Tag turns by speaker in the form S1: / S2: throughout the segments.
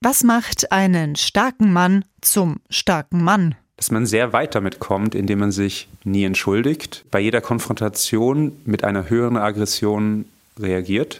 S1: Was macht einen starken Mann zum starken Mann?
S2: Dass man sehr weit damit kommt, indem man sich nie entschuldigt, bei jeder Konfrontation mit einer höheren Aggression reagiert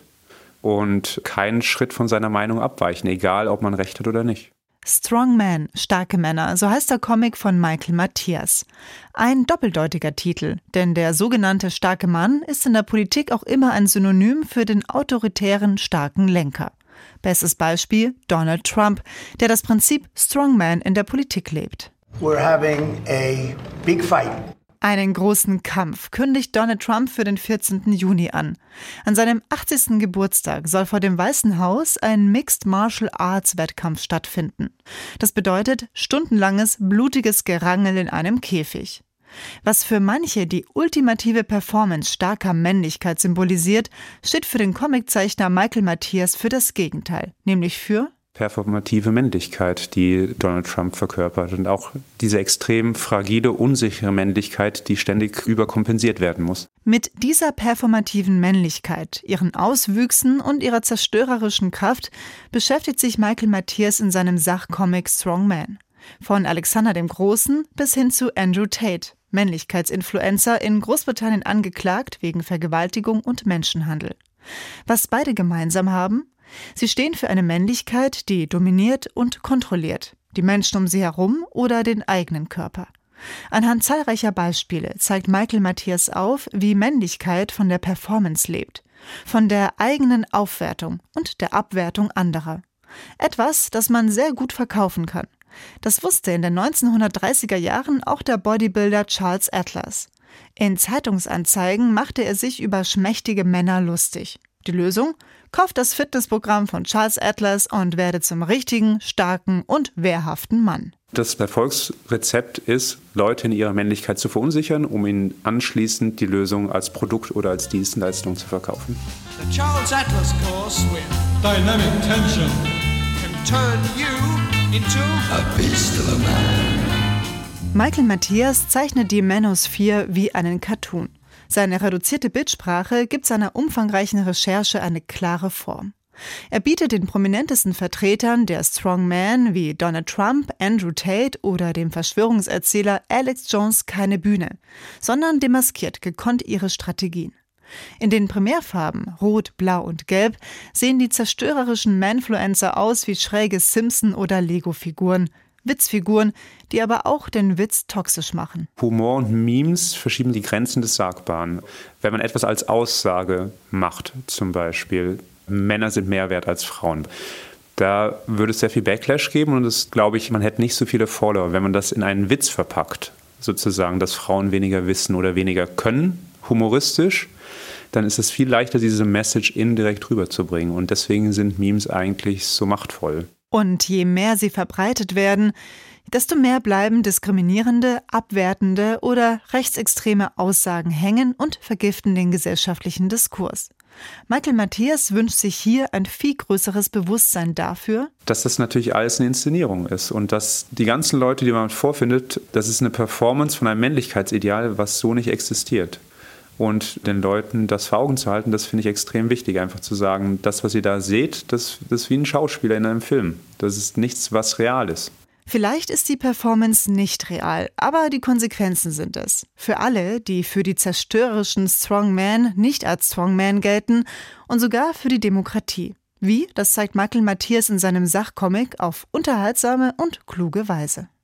S2: und keinen Schritt von seiner Meinung abweichen, egal ob man recht hat oder nicht.
S1: Strong Man, starke Männer, so heißt der Comic von Michael Matthias. Ein doppeldeutiger Titel, denn der sogenannte starke Mann ist in der Politik auch immer ein Synonym für den autoritären, starken Lenker. Bestes Beispiel Donald Trump, der das Prinzip Strongman in der Politik lebt.
S3: We're having a big fight.
S1: Einen großen Kampf kündigt Donald Trump für den 14. Juni an. An seinem 80. Geburtstag soll vor dem Weißen Haus ein Mixed Martial Arts Wettkampf stattfinden. Das bedeutet stundenlanges, blutiges Gerangel in einem Käfig. Was für manche die ultimative Performance starker Männlichkeit symbolisiert, steht für den Comiczeichner Michael Matthias für das Gegenteil, nämlich für
S2: performative Männlichkeit, die Donald Trump verkörpert und auch diese extrem fragile, unsichere Männlichkeit, die ständig überkompensiert werden muss.
S1: Mit dieser performativen Männlichkeit, ihren Auswüchsen und ihrer zerstörerischen Kraft beschäftigt sich Michael Matthias in seinem Sachcomic Strong Man. Von Alexander dem Großen bis hin zu Andrew Tate, Männlichkeitsinfluencer in Großbritannien angeklagt wegen Vergewaltigung und Menschenhandel. Was beide gemeinsam haben? Sie stehen für eine Männlichkeit, die dominiert und kontrolliert, die Menschen um sie herum oder den eigenen Körper. Anhand zahlreicher Beispiele zeigt Michael Matthias auf, wie Männlichkeit von der Performance lebt, von der eigenen Aufwertung und der Abwertung anderer. Etwas, das man sehr gut verkaufen kann. Das wusste in den 1930er Jahren auch der Bodybuilder Charles Atlas. In Zeitungsanzeigen machte er sich über schmächtige Männer lustig. Die Lösung? Kauft das Fitnessprogramm von Charles Atlas und werde zum richtigen, starken und wehrhaften Mann.
S2: Das Erfolgsrezept ist, Leute in ihrer Männlichkeit zu verunsichern, um ihnen anschließend die Lösung als Produkt oder als Dienstleistung zu verkaufen.
S4: The Charles Atlas course with dynamic tension can turn you into a beast of a man.
S1: Michael Matthias zeichnet die Manosphere wie einen Cartoon. Seine reduzierte Bildsprache gibt seiner umfangreichen Recherche eine klare Form. Er bietet den prominentesten Vertretern der Strongman wie Donald Trump, Andrew Tate oder dem Verschwörungserzähler Alex Jones keine Bühne, sondern demaskiert gekonnt ihre Strategien. In den Primärfarben Rot, Blau und Gelb sehen die zerstörerischen Manfluencer aus wie schräge Simpson- oder Lego-Figuren. Witzfiguren, die aber auch den Witz toxisch machen.
S2: Humor und Memes verschieben die Grenzen des Sagbaren. Wenn man etwas als Aussage macht, zum Beispiel, Männer sind mehr wert als Frauen, da würde es sehr viel Backlash geben und das glaube ich, man hätte nicht so viele Follower, wenn man das in einen Witz verpackt, sozusagen, dass Frauen weniger wissen oder weniger können, humoristisch, dann ist es viel leichter, diese Message indirekt rüberzubringen und deswegen sind Memes eigentlich so machtvoll.
S1: Und je mehr sie verbreitet werden, desto mehr bleiben diskriminierende, abwertende oder rechtsextreme Aussagen hängen und vergiften den gesellschaftlichen Diskurs. Michael Matthias wünscht sich hier ein viel größeres Bewusstsein dafür,
S2: dass das natürlich alles eine Inszenierung ist und dass die ganzen Leute, die man vorfindet, das ist eine Performance von einem Männlichkeitsideal, was so nicht existiert. Und den Leuten das vor Augen zu halten, das finde ich extrem wichtig, einfach zu sagen, das, was ihr da seht, das ist wie ein Schauspieler in einem Film. Das ist nichts, was real ist.
S1: Vielleicht ist die Performance nicht real, aber die Konsequenzen sind es. Für alle, die für die zerstörerischen Strongman nicht als Strongman gelten und sogar für die Demokratie. Wie? Das zeigt Michael Matthias in seinem Sachcomic auf unterhaltsame und kluge Weise.